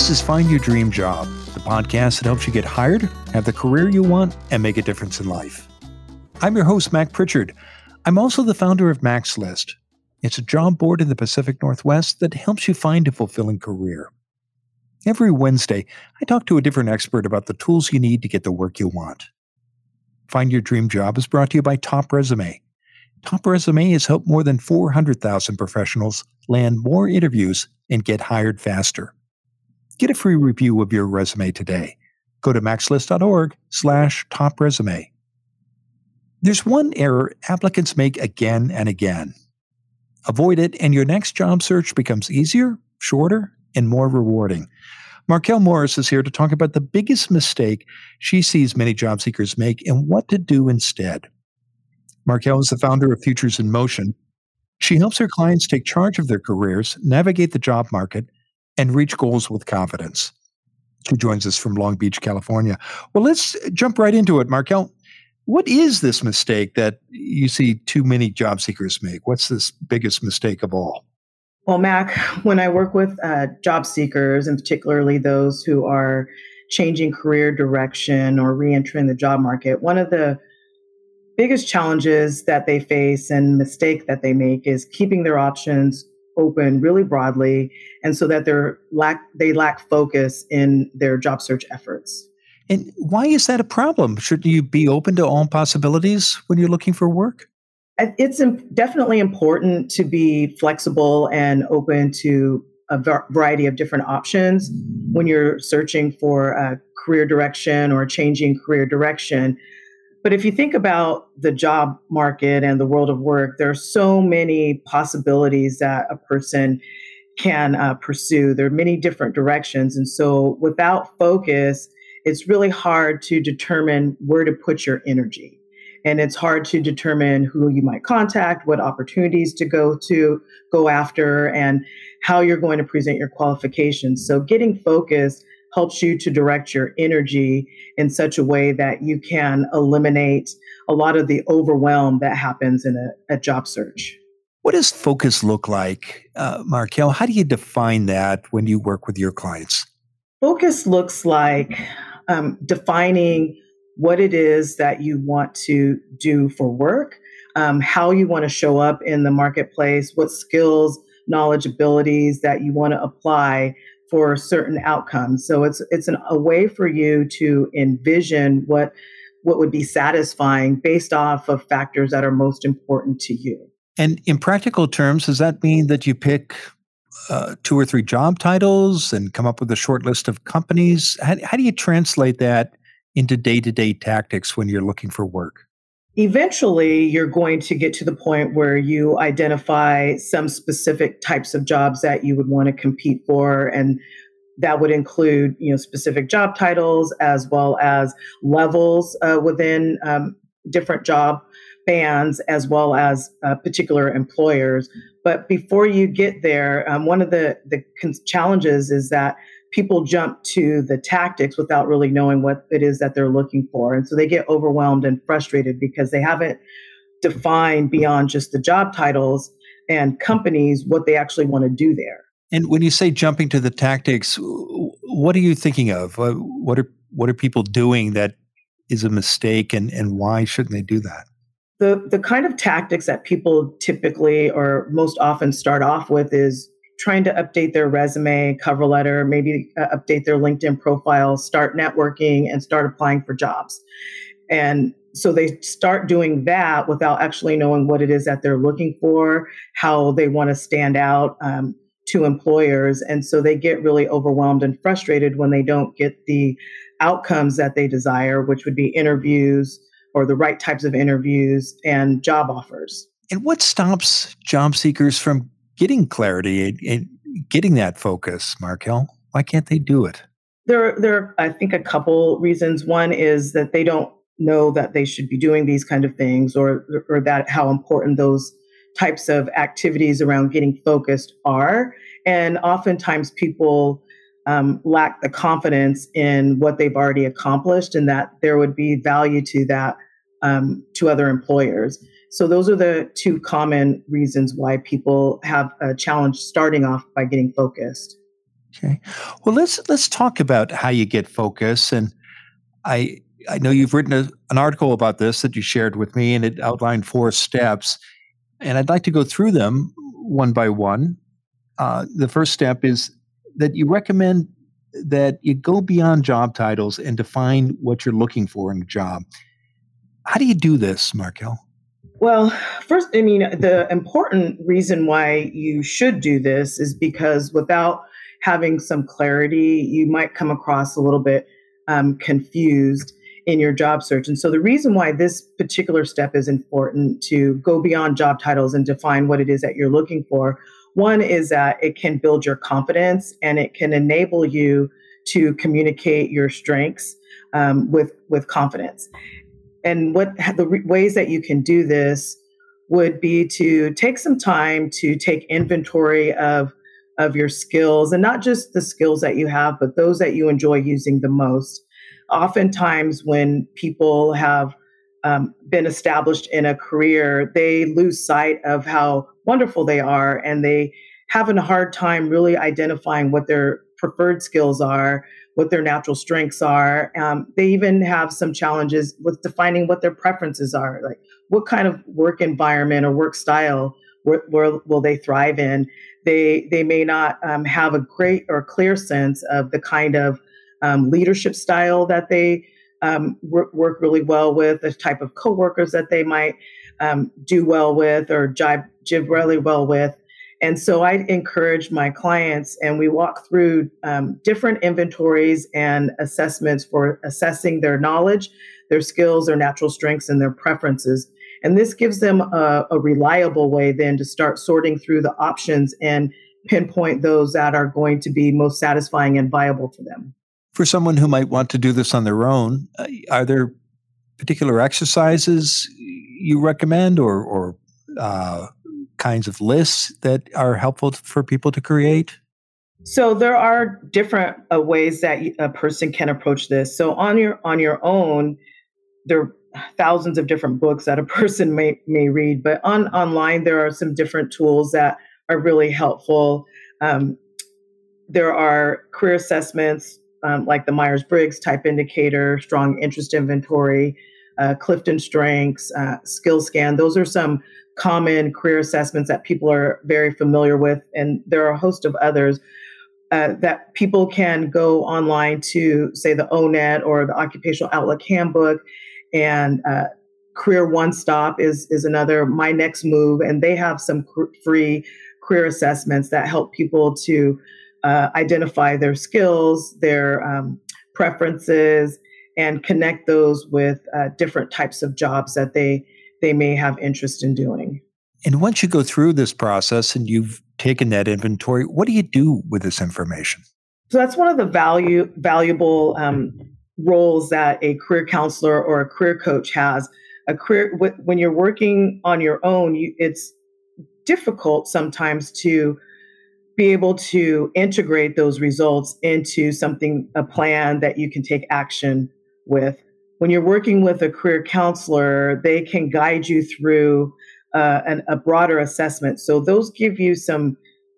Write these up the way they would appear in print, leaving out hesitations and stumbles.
This is Find Your Dream Job, the podcast that helps you get hired, have the career you want, and make a difference in life. I'm your host, Mac Pritchard. I'm also the founder of Mac's List. It's a job board in the Pacific Northwest that helps you find a fulfilling career. Every Wednesday, I talk to a different expert about the tools you need to get the work you want. Find Your Dream Job is brought to you by Top Resume. Top Resume has helped more than 400,000 professionals land more interviews and get hired faster. Get a free review of your resume today. Go to maxlist.org/topresume. There's one error applicants make again and again. Avoid it, and your next job search becomes easier, shorter, and more rewarding. Markel Morris is here to talk about the biggest mistake she sees many job seekers make and what to do instead. Markel is the founder of Futures in Motion. She helps her clients take charge of their careers, navigate the job market, and reach goals with confidence. She joins us from Long Beach, California. Well, let's jump right into it, Markel. What is this mistake that you see too many job seekers make? What's this biggest mistake of all? Well, Mac, when I work with job seekers, and particularly those who are changing career direction or re-entering the job market, one of the biggest challenges that they face and mistake that they make is keeping their options open really broadly, and so that they lack focus in their job search efforts. And why is that a problem? Shouldn't you be open to all possibilities when you're looking for work? It's definitely important to be flexible and open to a variety of different options when you're searching for a career direction or changing career direction. But if you think about the job market and the world of work, there are so many possibilities that a person can pursue. There are many different directions. And so without focus, it's really hard to determine where to put your energy. And it's hard to determine who you might contact, what opportunities to go after, and how you're going to present your qualifications. So getting focused helps you to direct your energy in such a way that you can eliminate a lot of the overwhelm that happens in a job search. What does focus look like, Markel? How do you define that when you work with your clients? Focus looks like defining what it is that you want to do for work, how you want to show up in the marketplace, what skills, knowledge, abilities that you want to apply for certain outcomes. So it's a way for you to envision what would be satisfying based off of factors that are most important to you. And in practical terms, does that mean that you pick 2 or 3 job titles and come up with a short list of companies? How do you translate that into day-to-day tactics when you're looking for work? Eventually, you're going to get to the point where you identify some specific types of jobs that you would want to compete for. And that would include, specific job titles as well as levels within different job bands, as well as particular employers. But before you get there, one of the challenges is that people jump to the tactics without really knowing what it is that they're looking for. And so they get overwhelmed and frustrated because they haven't defined beyond just the job titles and companies what they actually want to do there. And when you say jumping to the tactics, what are you thinking of? What are people doing that is a mistake, and why shouldn't they do that? The kind of tactics that people typically or most often start off with is trying to update their resume, cover letter, maybe update their LinkedIn profile, start networking, and start applying for jobs. And so they start doing that without actually knowing what it is that they're looking for, how they want to stand out to employers. And so they get really overwhelmed and frustrated when they don't get the outcomes that they desire, which would be interviews or the right types of interviews and job offers. And what stops job seekers from getting clarity and getting that focus, Markel? Why can't they do it? There are, I think, a couple reasons. One is that they don't know that they should be doing these kind of things, or that how important those types of activities around getting focused are. And oftentimes people lack the confidence in what they've already accomplished, and that there would be value to that to other employers. So those are the two common reasons why people have a challenge starting off by getting focused. Okay. Well, let's talk about how you get focus. And I know you've written an article about this that you shared with me, and it outlined 4 steps. And I'd like to go through them one by one. The first step is that you recommend that you go beyond job titles and define what you're looking for in a job. How do you do this, Markel? Well, first, I mean, the important reason why you should do this is because without having some clarity, you might come across a little bit confused in your job search. And so, the reason why this particular step is important to go beyond job titles and define what it is that you're looking for, one is that it can build your confidence and it can enable you to communicate your strengths with confidence. And what the ways that you can do this would be to take some time to take inventory of your skills, and not just the skills that you have, but those that you enjoy using the most. Oftentimes, when people have been established in a career, they lose sight of how wonderful they are, and they have a hard time really identifying what their preferred skills are, what their natural strengths are. They even have some challenges with defining what their preferences are, like what kind of work environment or work style where will they thrive in. They may not have a great or clear sense of the kind of leadership style that they work really well with, the type of coworkers that they might do well with or jive really well with. And so I encourage my clients, and we walk through different inventories and assessments for assessing their knowledge, their skills, their natural strengths, and their preferences. And this gives them a reliable way then to start sorting through the options and pinpoint those that are going to be most satisfying and viable for them. For someone who might want to do this on their own, are there particular exercises you recommend or kinds of lists that are helpful for people to create? So there are different ways that a person can approach this. So on your own, there are thousands of different books that a person may read, but online there are some different tools that are really helpful. There are career assessments like the Myers-Briggs Type Indicator, Strong Interest Inventory, Clifton Strengths, SkillScan. Those are some common career assessments that people are very familiar with, and there are a host of others that people can go online to, say, the ONET or the Occupational Outlook Handbook, and Career One Stop is another, My Next Move, and they have some free career assessments that help people to identify their skills, their preferences, and connect those with different types of jobs that they may have interest in doing. And once you go through this process and you've taken that inventory, what do you do with this information? So that's one of the valuable roles that a career counselor or a career coach has. When you're working on your own, it's difficult sometimes to be able to integrate those results into a plan that you can take action with. When you're working with a career counselor, they can guide you through a broader assessment. So those give you some,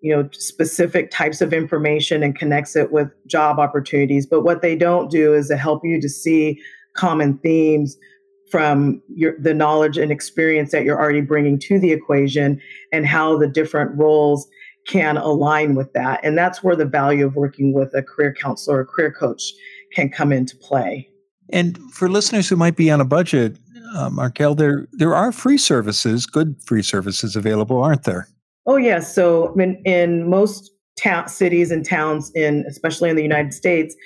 specific types of information and connects it with job opportunities. But what they don't do is to help you to see common themes from the knowledge and experience that you're already bringing to the equation, and how the different roles can align with that. And that's where the value of working with a career counselor or career coach can come into play. And for listeners who might be on a budget, Markel, there are free services, good free services available, aren't there? Oh, yes. So in most cities and towns, especially in the United States,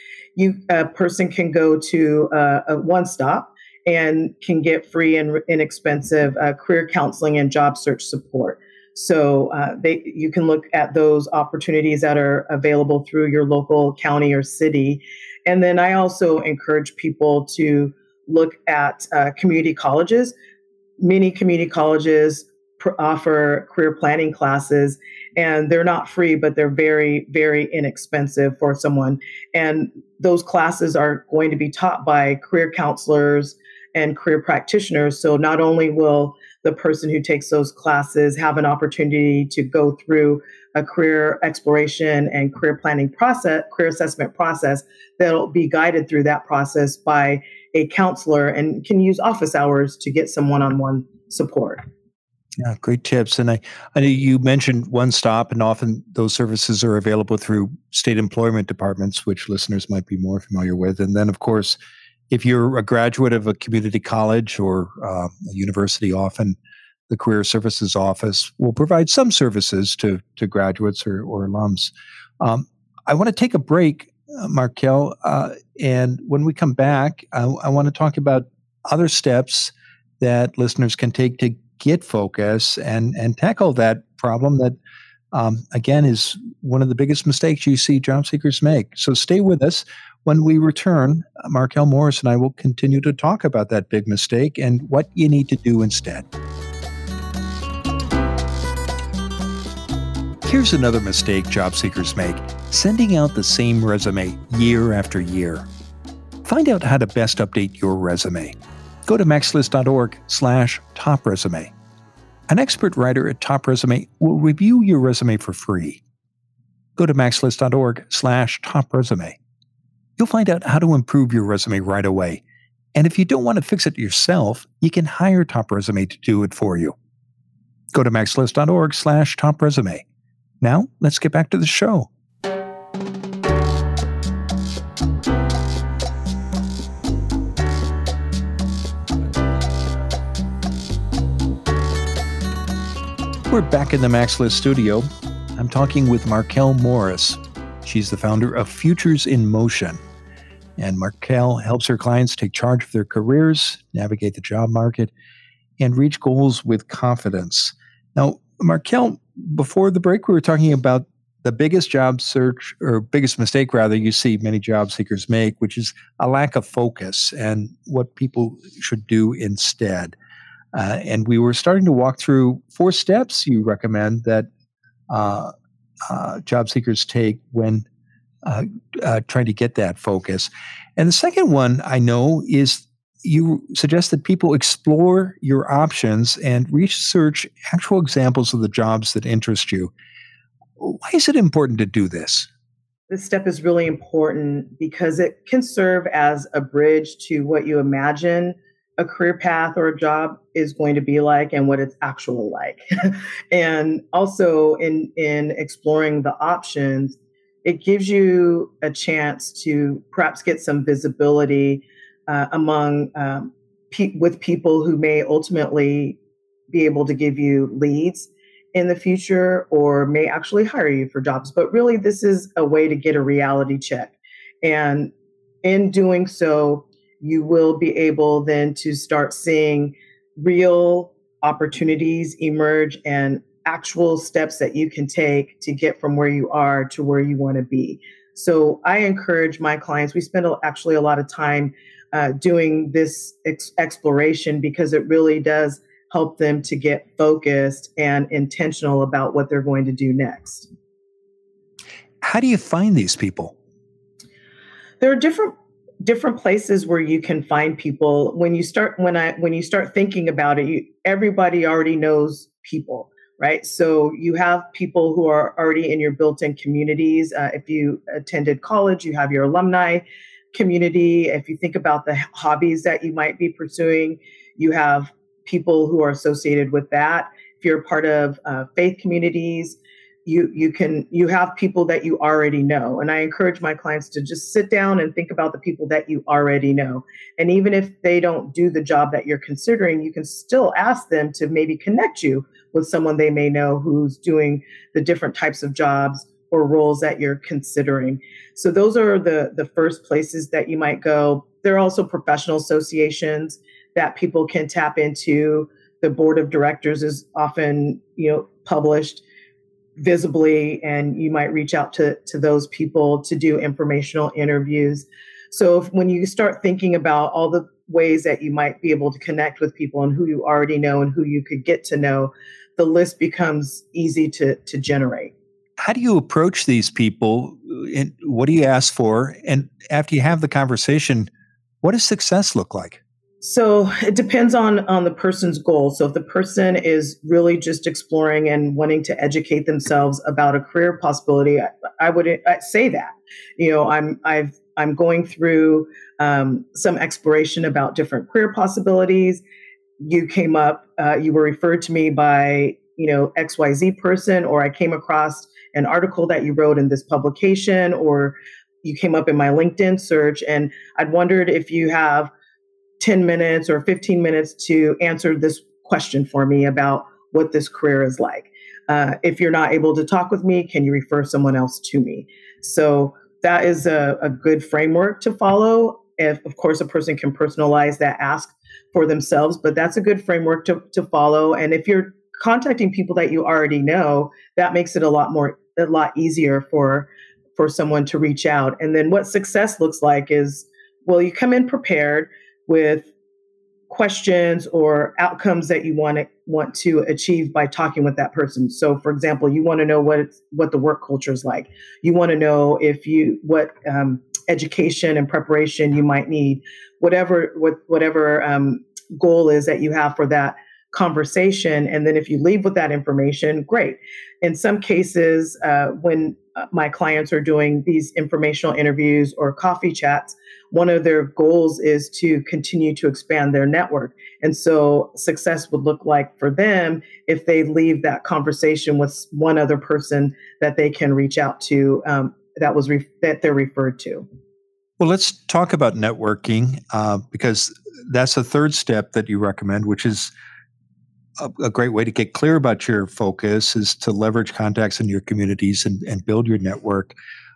a person can go to a One Stop and can get free and inexpensive career counseling and job search support. So you can look at those opportunities that are available through your local county or city. And then I also encourage people to look at community colleges. Many community colleges offer career planning classes, and they're not free, but they're very, very inexpensive for someone. And those classes are going to be taught by career counselors and career practitioners. So not only will the person who takes those classes have an opportunity to go through a career exploration and career planning process, career assessment process, that'll be guided through that process by a counselor and can use office hours to get some one-on-one support. Yeah, great tips. And I know you mentioned One Stop, and often those services are available through state employment departments, which listeners might be more familiar with. And then, of course, if you're a graduate of a community college or a university, often the Career Services Office will provide some services to graduates or alums. I want to take a break, Markel, and when we come back, I want to talk about other steps that listeners can take to get focus and tackle that problem that, again, is one of the biggest mistakes you see job seekers make. So stay with us. When we return, Markel Morris and I will continue to talk about that big mistake and what you need to do instead. Here's another mistake job seekers make: sending out the same resume year after year. Find out how to best update your resume. Go to maxlist.org/top resume. An expert writer at Top Resume will review your resume for free. Go to maxlist.org/top resume. You'll find out how to improve your resume right away. And if you don't want to fix it yourself, you can hire Top Resume to do it for you. Go to maxlist.org/top resume. Now, let's get back to the show. We're back in the MaxList studio. I'm talking with Markel Morris. She's the founder of Futures in Motion. And Markel helps her clients take charge of their careers, navigate the job market, and reach goals with confidence. Now, Markel, before the break, we were talking about the biggest job search, or biggest mistake, rather, you see many job seekers make, which is a lack of focus and what people should do instead. And we were starting to walk through 4 steps you recommend that job seekers take when trying to get that focus. And the second one I know is you suggest that people explore your options and research actual examples of the jobs that interest you. Why is it important to do this? This step is really important because it can serve as a bridge to what you imagine a career path or a job is going to be like and what it's actually like. And also in exploring the options, it gives you a chance to perhaps get some visibility among with people who may ultimately be able to give you leads in the future or may actually hire you for jobs. But really, this is a way to get a reality check. And in doing so, you will be able then to start seeing real opportunities emerge and actual steps that you can take to get from where you are to where you want to be. So I encourage my clients, we spend actually a lot of time doing this exploration because it really does help them to get focused and intentional about what they're going to do next. How do you find these people? There are different places where you can find people. When you start thinking about it, everybody already knows people, right? So you have people who are already in your built-in communities. If you attended college, you have your alumni community. If you think about the hobbies that you might be pursuing, you have people who are associated with that. If you're part of faith communities, you have people that you already know. And I encourage my clients to just sit down and think about the people that you already know. And even if they don't do the job that you're considering, you can still ask them to maybe connect you with someone they may know who's doing the different types of jobs or roles that you're considering. So those are the first places that you might go. There are also professional associations that people can tap into. The board of directors is often, published visibly, and you might reach out to those people to do informational interviews. So when you start thinking about all the ways that you might be able to connect with people and who you already know and who you could get to know, the list becomes easy to generate. How do you approach these people? And what do you ask for? And after you have the conversation, what does success look like? So it depends on the person's goal. So if the person is really just exploring and wanting to educate themselves about a career possibility, I would say that, I'm going through some exploration about different career possibilities. You came up, you were referred to me by XYZ person, or I came across an article that you wrote in this publication, or you came up in my LinkedIn search, and I'd wondered if you have 10 minutes or 15 minutes to answer this question for me about what this career is like. If you're not able to talk with me, can you refer someone else to me? So that is a good framework to follow. If, of course, a person can personalize that ask for themselves, but that's a good framework to follow. And if you're contacting people that you already know, that makes it a lot easier for someone to reach out. And then what success looks like is, well, you come in prepared with questions or outcomes that you want to achieve by talking with that person. So, for example, you want to know what the work culture is like. You want to know what education and preparation you might need, whatever goal is that you have for that conversation. And then if you leave with that information, great. In some cases, when my clients are doing these informational interviews or coffee chats, one of their goals is to continue to expand their network. And so success would look like for them if they leave that conversation with one other person that they can reach out to, that they're referred to. Well, let's talk about networking, because that's the third step that you recommend, which is a great way to get clear about your focus, is to leverage contacts in your communities and build your network.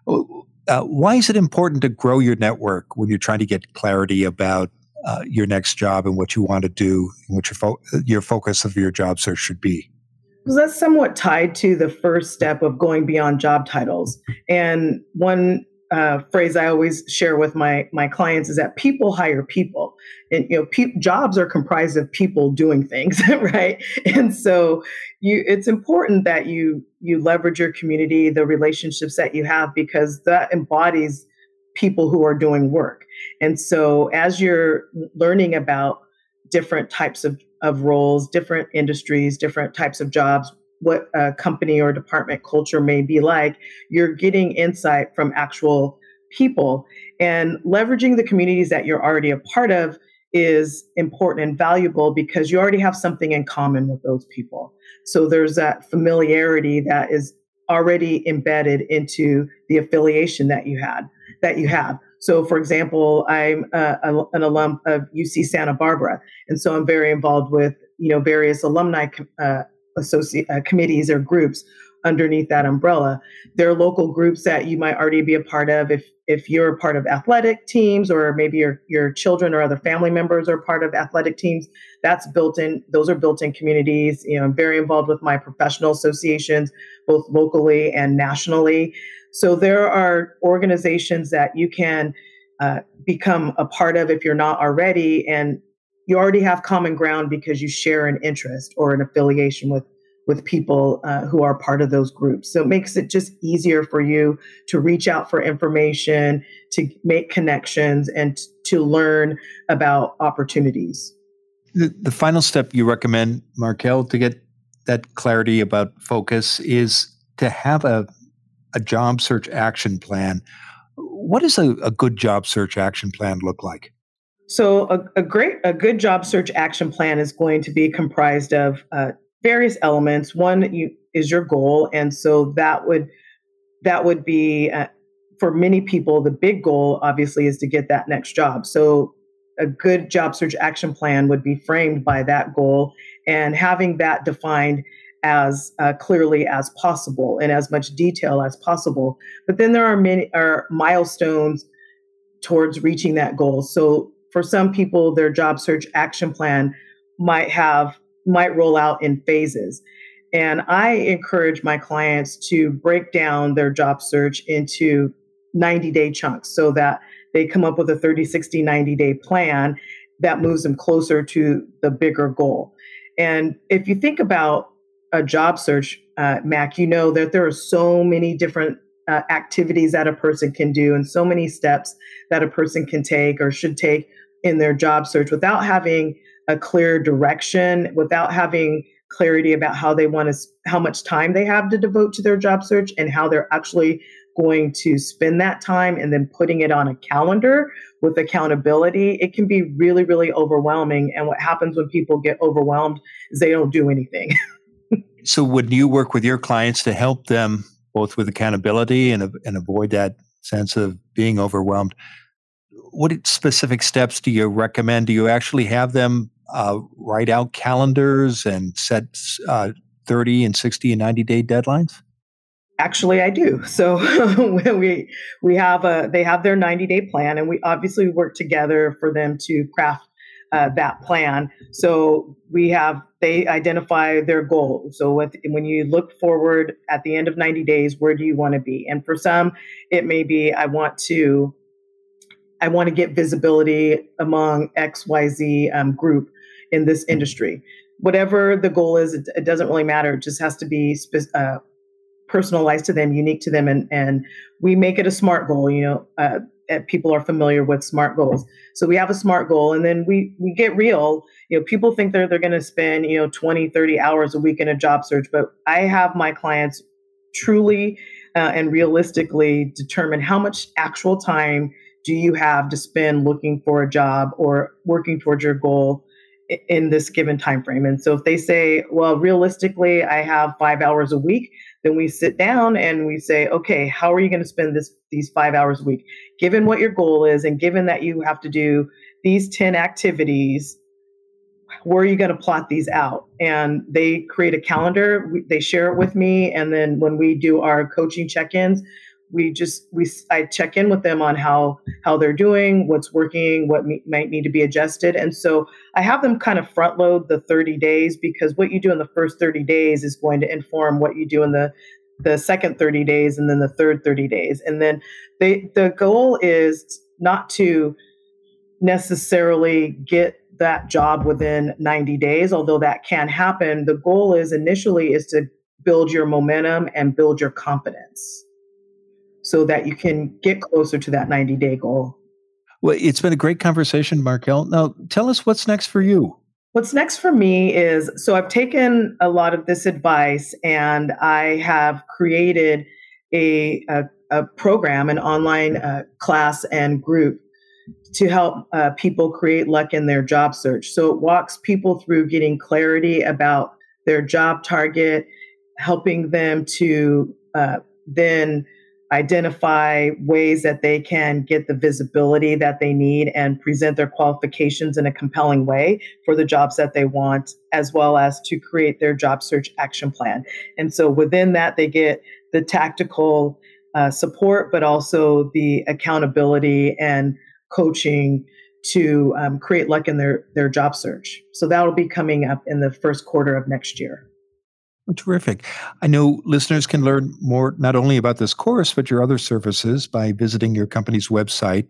Why is it important to grow your network when you're trying to get clarity about your next job and what you want to do, and what your focus of your job search should be? Well, that's somewhat tied to the first step of going beyond job titles. And one phrase I always share with my clients is that people hire people, and jobs are comprised of people doing things, right? And so it's important that you leverage your community, the relationships that you have, because that embodies people who are doing work. And so as you're learning about different types of roles, different industries, different types of jobs, what a company or department culture may be like, you're getting insight from actual people. And leveraging the communities that you're already a part of is important and valuable because you already have something in common with those people. So there's that familiarity that is already embedded into the affiliation that you have. So, for example, I'm an alum of UC Santa Barbara, and so I'm very involved with various alumni committees or groups underneath that umbrella. There are local groups that you might already be a part of if you're a part of athletic teams, or maybe your children or other family members are part of athletic teams. Those are built-in communities. I'm very involved with my professional associations, both locally and nationally. So there are organizations that you can become a part of if you're not already, and you already have common ground because you share an interest or an affiliation with people who are part of those groups. So it makes it just easier for you to reach out for information, to make connections, and to learn about opportunities. The final step you recommend, Markel, to get that clarity about focus is to have a job search action plan. What does a good job search action plan look like? So a good job search action plan is going to be comprised of various elements. One is your goal, and so that would be for many people, the big goal obviously is to get that next job. So a good job search action plan would be framed by that goal and having that defined as clearly as possible and as much detail as possible. But then there are milestones towards reaching that goal. So for some people, their job search action plan might roll out in phases. And I encourage my clients to break down their job search into 90-day chunks so that they come up with a 30, 60, 90-day plan that moves them closer to the bigger goal. And if you think about a job search, Mac, you know that there are so many different activities that a person can do and so many steps that a person can take or should take in their job search without having a clear direction, without having clarity about how much time they have to devote to their job search and how they're actually going to spend that time, and then putting it on a calendar with accountability, it can be really, really overwhelming. And what happens when people get overwhelmed is they don't do anything. So would you work with your clients to help them both with accountability and avoid that sense of being overwhelmed? What specific steps do you recommend? Do you actually have them write out calendars and set 30 and 60 and 90-day deadlines? Actually, I do. So we have they have their 90-day plan, and we obviously work together for them to craft that plan. So they identify their goals. So when you look forward at the end of 90 days, where do you want to be? And for some, it may be I want to get visibility among XYZ group in this industry. Whatever the goal is, it doesn't really matter. It just has to be personalized to them, unique to them, and we make it a SMART goal. People are familiar with SMART goals, so we have a SMART goal, and then we get real. People think they're going to spend 20, 30 hours a week in a job search, but I have my clients truly and realistically determine how much actual time do you have to spend looking for a job or working towards your goal in this given time frame. And so if they say, well, realistically, I have 5 hours a week, then we sit down and we say, okay, how are you going to spend these 5 hours a week? Given what your goal is, and given that you have to do these 10 activities, where are you going to plot these out? And they create a calendar, they share it with me. And then when we do our coaching check-ins, I check in with them on how they're doing, what's working, what might need to be adjusted. And so I have them kind of front load the 30 days, because what you do in the first 30 days is going to inform what you do in the second 30 days and then the third 30 days. And then the goal is not to necessarily get that job within 90 days, although that can happen. The goal is to build your momentum and build your confidence, so that you can get closer to that 90-day goal. Well, it's been a great conversation, Markel. Now, tell us what's next for you. What's next for me is, so I've taken a lot of this advice and I have created a program, an online class and group to help people create luck in their job search. So it walks people through getting clarity about their job target, helping them to then identify ways that they can get the visibility that they need and present their qualifications in a compelling way for the jobs that they want, as well as to create their job search action plan. And so within that, they get the tactical support, but also the accountability and coaching to create luck in their job search. So that'll be coming up in the first quarter of next year. Terrific. I know listeners can learn more not only about this course, but your other services by visiting your company's website,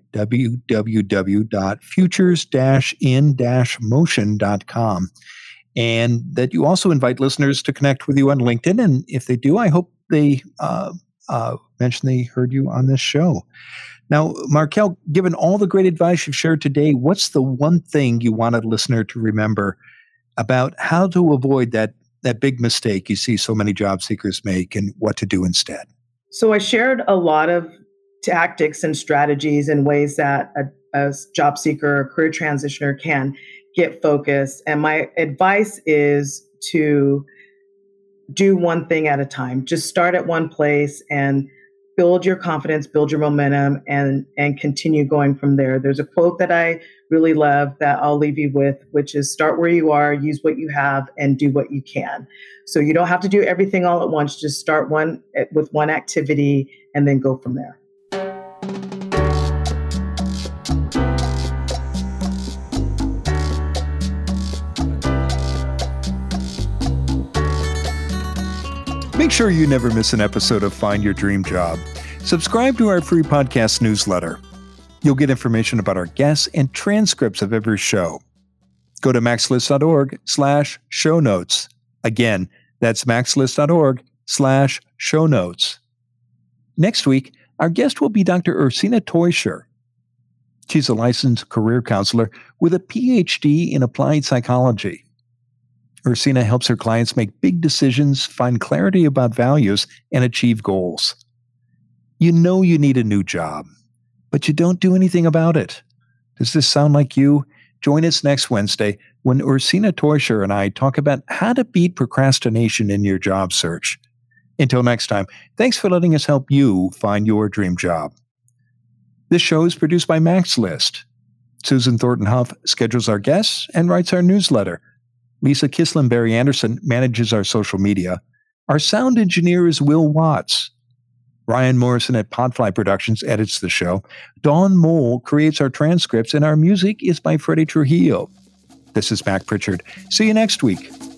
www.futures-in-motion.com. And that you also invite listeners to connect with you on LinkedIn. And if they do, I hope they mention they heard you on this show. Now, Markel, given all the great advice you've shared today, what's the one thing you want a listener to remember about how to avoid that big mistake you see so many job seekers make and what to do instead? So I shared a lot of tactics and strategies and ways that a job seeker or career transitioner can get focused. And my advice is to do one thing at a time. Just start at one place and build your confidence, build your momentum, and continue going from there. There's a quote that I really love that I'll leave you with, which is start where you are, use what you have, and do what you can. So you don't have to do everything all at once. Just start with one activity and then go from there. Make sure you never miss an episode of Find Your Dream Job. Subscribe to our free podcast newsletter. You'll get information about our guests and transcripts of every show. Go to maxlist.org/show notes. Again, that's maxlist.org/show notes. Next week, our guest will be Dr. Ursina Teuscher. She's a licensed career counselor with a PhD in applied psychology. Ursina helps her clients make big decisions, find clarity about values, and achieve goals. You know you need a new job, but you don't do anything about it. Does this sound like you? Join us next Wednesday when Ursina Teuscher and I talk about how to beat procrastination in your job search. Until next time, thanks for letting us help you find your dream job. This show is produced by Max List. Susan Thornton Huff schedules our guests and writes our newsletter. Lisa Kislin-Barry Anderson manages our social media. Our sound engineer is Will Watts. Ryan Morrison at Podfly Productions edits the show. Dawn Mole creates our transcripts, and our music is by Freddie Trujillo. This is Mac Pritchard. See you next week.